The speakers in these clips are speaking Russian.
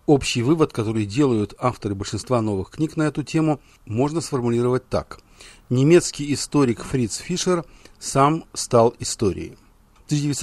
Общий вывод, который делают авторы большинства новых книг на эту тему, можно сформулировать так. Немецкий историк Фриц Фишер сам стал историей. В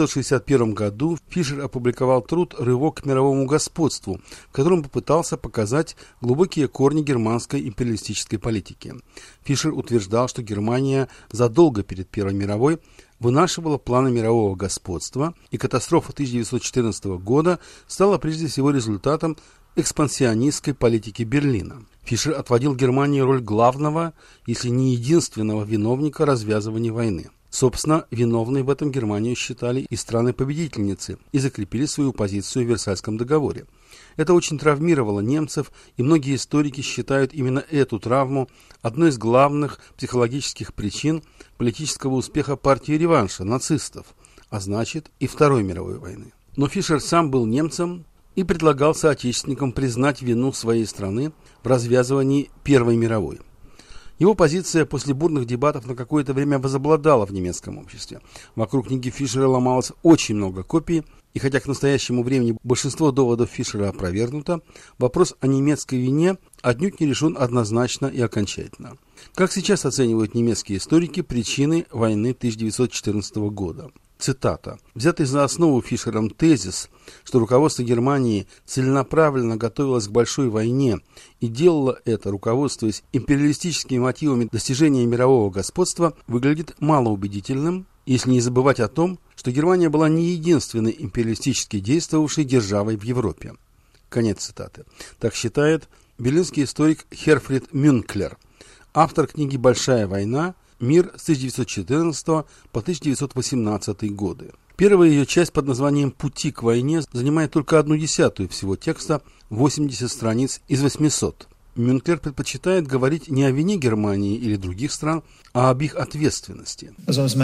1961 году Фишер опубликовал труд «Рывок к мировому господству», в котором попытался показать глубокие корни германской империалистической политики. Фишер утверждал, что Германия задолго перед Первой мировой вынашивала планы мирового господства, и катастрофа 1914 года стала прежде всего результатом экспансионистской политики Берлина. Фишер отводил Германии роль главного, если не единственного виновника развязывания войны. Собственно, виновной в этом Германию считали и страны-победительницы и закрепили свою позицию в Версальском договоре. Это очень травмировало немцев, и многие историки считают именно эту травму одной из главных психологических причин политического успеха партии реванша, нацистов, а значит и Второй мировой войны. Но Фишер сам был немцем и предлагал соотечественникам признать вину своей страны в развязывании Первой мировой. Его позиция после бурных дебатов на какое-то время возобладала в немецком обществе. Вокруг книги Фишера ломалось очень много копий, и хотя к настоящему времени большинство доводов Фишера опровергнуто, вопрос о немецкой вине отнюдь не решен однозначно и окончательно. Как сейчас оценивают немецкие историки причины войны 1914 года? Цитата. «Взятый за основу Фишером тезис, что руководство Германии целенаправленно готовилось к большой войне и делало это, руководствуясь империалистическими мотивами достижения мирового господства, выглядит малоубедительным, если не забывать о том, что Германия была не единственной империалистически действовавшей державой в Европе». Конец цитаты. Так считает берлинский историк Херфрид Мюнклер, автор книги «Большая война. Мир с 1914 по 1918 годы». Первая ее часть под названием «Пути к войне» занимает только 1/10 всего текста, 80 страниц из 800. Мюнклер предпочитает говорить не о вине Германии или других стран, а об их ответственности. С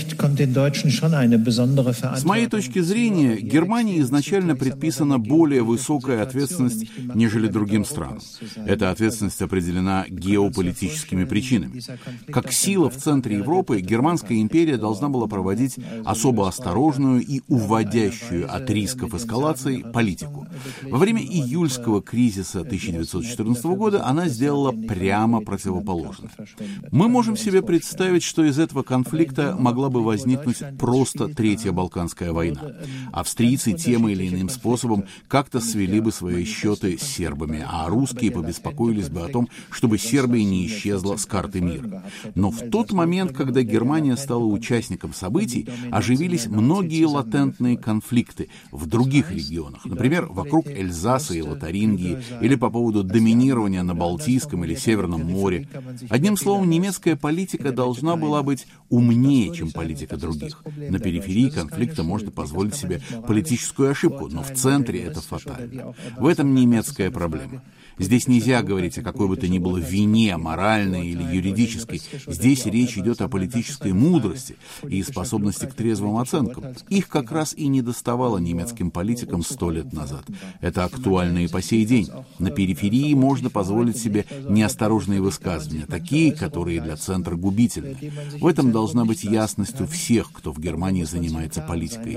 моей точки зрения, Германии изначально предписана более высокая ответственность, нежели другим странам. Эта ответственность определена геополитическими причинами. Как сила в центре Европы, Германская империя должна была проводить особо осторожную и уводящую от рисков эскалации политику. Во время июльского кризиса 1914 года она сделала прямо противоположное. Мы можем себе представить, что из этого конфликта могла бы возникнуть просто Третья Балканская война. Австрийцы тем или иным способом как-то свели бы свои счеты с сербами, а русские побеспокоились бы о том, чтобы Сербия не исчезла с карты мира. Но в тот момент, когда Германия стала участником событий, оживились многие латентные конфликты в других регионах, например, вокруг Эльзаса и Лотарингии, или по поводу доминирования на Балтийском или Северном море. Одним словом, немецкая политика должна была быть умнее, чем политика других. На периферии конфликта можно позволить себе политическую ошибку, но в центре это фатально. В этом немецкая проблема. Здесь нельзя говорить о какой бы то ни было вине, моральной или юридической. Здесь речь идет о политической мудрости и способности к трезвым оценкам. Их как раз и не доставало немецким политикам 100 лет назад. Это актуально и по сей день. На периферии можно позволить себе неосторожные высказывания, такие, которые для центра губительны. В этом должна быть ясность у всех, кто в Германии занимается политикой.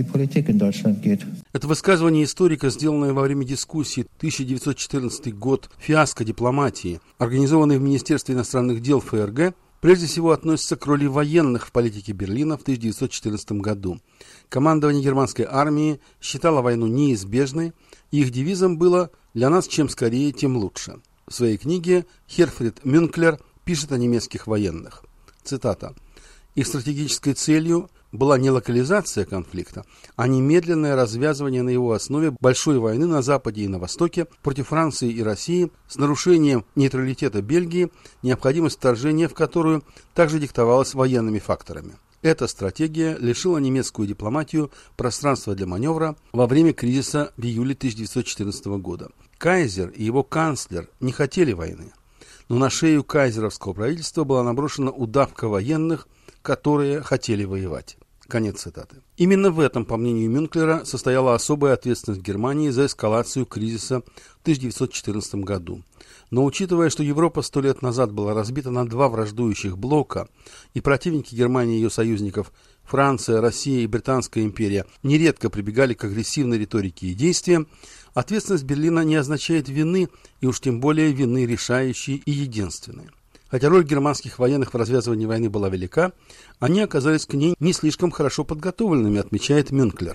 Это высказывание историка, сделанное во время дискуссии 1914 год «Фиаско дипломатии», организованной в Министерстве иностранных дел ФРГ, прежде всего относится к роли военных в политике Берлина в 1914 году. Командование германской армии считало войну неизбежной, и их девизом было «Для нас чем скорее, тем лучше». В своей книге Херфрид Мюнклер пишет о немецких военных. Цитата. «Их стратегической целью была не локализация конфликта, а немедленное развязывание на его основе большой войны на Западе и на Востоке против Франции и России с нарушением нейтралитета Бельгии, необходимость вторжения в которую также диктовалась военными факторами. Эта стратегия лишила немецкую дипломатию пространства для маневра во время кризиса в июле 1914 года. Кайзер и его канцлер не хотели войны, но на шею кайзеровского правительства была наброшена удавка военных, которые хотели воевать». Конец цитаты. Именно в этом, по мнению Мюнклера, состояла особая ответственность Германии за эскалацию кризиса в 1914 году. Но учитывая, что Европа 100 лет назад была разбита на два враждующих блока, и противники Германии и ее союзников, Франция, Россия и Британская империя, нередко прибегали к агрессивной риторике и действиям, Ответственность Берлина не означает вины, и уж тем более вины решающей и единственной. Хотя роль германских военных в развязывании войны была велика, они оказались к ней не слишком хорошо подготовленными, отмечает Мюнклер.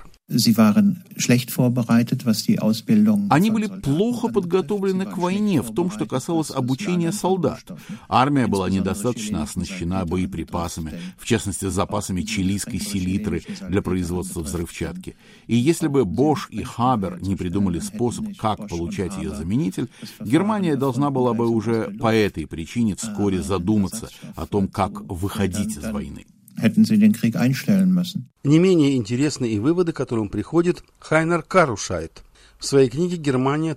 Они были плохо подготовлены к войне в том, что касалось обучения солдат. Армия была недостаточно оснащена боеприпасами, в частности, запасами чилийской селитры для производства взрывчатки. И если бы Бош и Хабер не придумали способ, как получать ее заменитель, Германия должна была бы уже по этой причине вскоре задуматься о том, как выходить из войны. Не менее интересны и выводы, к которым приходит Хайнер Карушайт в своей книге «Германия,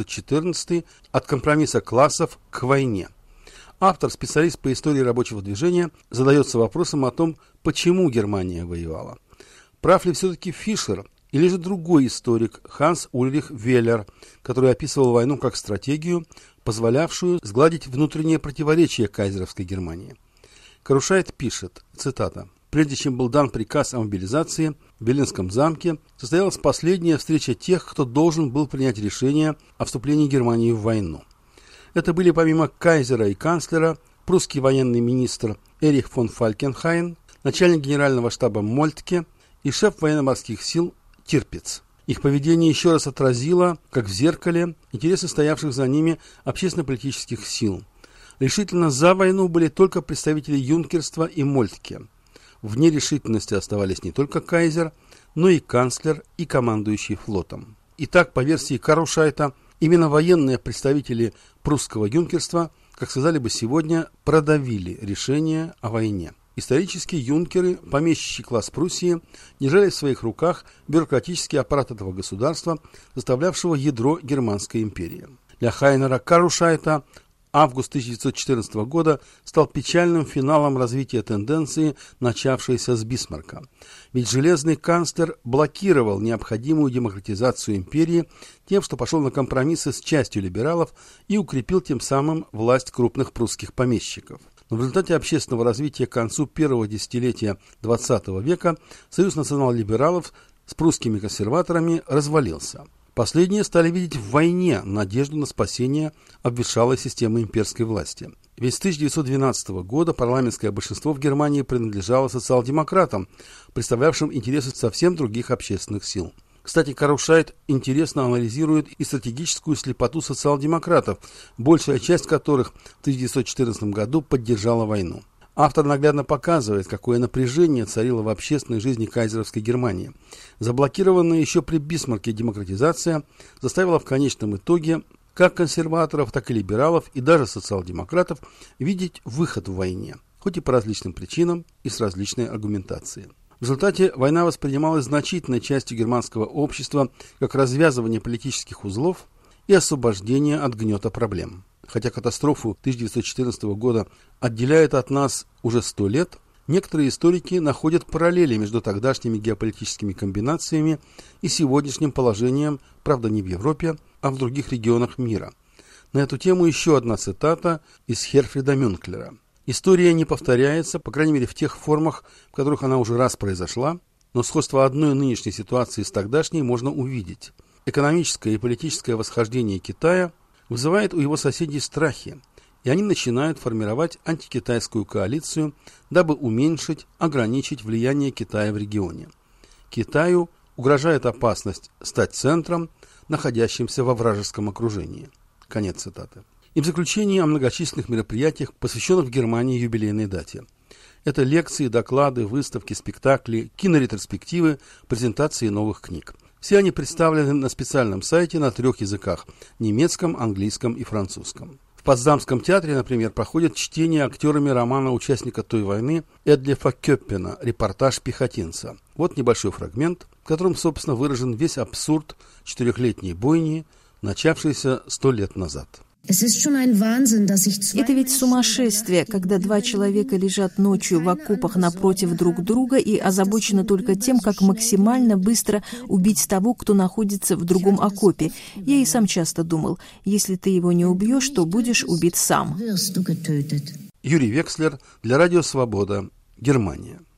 1914. От компромисса классов к войне». Автор, специалист по истории рабочего движения, задается вопросом о том, почему Германия воевала. Прав ли все-таки Фишер или же другой историк Ханс Ульрих Веллер, который описывал войну как стратегию, позволявшую сгладить внутренние противоречия кайзеровской Германии? Карушайт пишет, цитата, «Прежде чем был дан приказ о мобилизации, в Берлинском замке состоялась последняя встреча тех, кто должен был принять решение о вступлении Германии в войну. Это были помимо кайзера и канцлера прусский военный министр Эрих фон Фалькенхайн, начальник генерального штаба Мольтке и шеф военно-морских сил Тирпиц. Их поведение еще раз отразило, как в зеркале, интересы стоявших за ними общественно-политических сил. Решительно за войну были только представители юнкерства и Мольтке. В нерешительности оставались не только кайзер, но и канцлер и командующий флотом. Итак, по версии Карушайта, именно военные представители прусского юнкерства, как сказали бы сегодня, продавили решение о войне. Исторически юнкеры, помещичий класс Пруссии, держали в своих руках бюрократический аппарат этого государства, составлявшего ядро Германской империи. Для Хайнера Карушайта август 1914 года стал печальным финалом развития тенденции, начавшейся с Бисмарка. Ведь железный канцлер блокировал необходимую демократизацию империи тем, что пошел на компромиссы с частью либералов и укрепил тем самым власть крупных прусских помещиков. Но в результате общественного развития к концу первого десятилетия XX века союз национал-либералов с прусскими консерваторами развалился. Последние стали видеть в войне надежду на спасение обветшалой системы имперской власти. Ведь с 1912 года парламентское большинство в Германии принадлежало социал-демократам, представлявшим интересы совсем других общественных сил. Кстати, Карушайт интересно анализирует и стратегическую слепоту социал-демократов, большая часть которых в 1914 году поддержала войну. Автор наглядно показывает, какое напряжение царило в общественной жизни кайзеровской Германии. Заблокированная еще при Бисмарке демократизация заставила в конечном итоге как консерваторов, так и либералов и даже социал-демократов видеть выход в войне, хоть и по различным причинам и с различной аргументацией. В результате война воспринималась значительной частью германского общества как развязывание политических узлов и освобождение от гнета проблем. Хотя катастрофу 1914 года отделяет от нас уже 100 лет, некоторые историки находят параллели между тогдашними геополитическими комбинациями и сегодняшним положением, правда не в Европе, а в других регионах мира. На эту тему еще одна цитата из Херфрида Мюнклера. «История не повторяется, по крайней мере в тех формах, в которых она уже раз произошла, но сходство одной нынешней ситуации с тогдашней можно увидеть. Экономическое и политическое восхождение Китая вызывает у его соседей страхи, и они начинают формировать антикитайскую коалицию, дабы уменьшить, ограничить влияние Китая в регионе. Китаю угрожает опасность стать центром, находящимся во вражеском окружении». Конец цитаты. И в заключение о многочисленных мероприятиях, посвященных в Германии юбилейной дате. Это лекции, доклады, выставки, спектакли, киноретроспективы, презентации новых книг. Все они представлены на специальном сайте на 3 языках – немецком, английском и французском. В Потсдамском театре, например, проходит чтение актерами романа участника той войны Эдлефа Кёппена «Репортаж пехотинца». Вот небольшой фрагмент, в котором, собственно, выражен весь абсурд 4-летней бойни, начавшейся 100 лет назад. Это ведь сумасшествие, когда 2 человека лежат ночью в окопах напротив друг друга и озабочены только тем, как максимально быстро убить того, кто находится в другом окопе. Я и сам часто думал, если ты его не убьешь, то будешь убит сам. Юрий Векслер для Радио Свобода, Германия.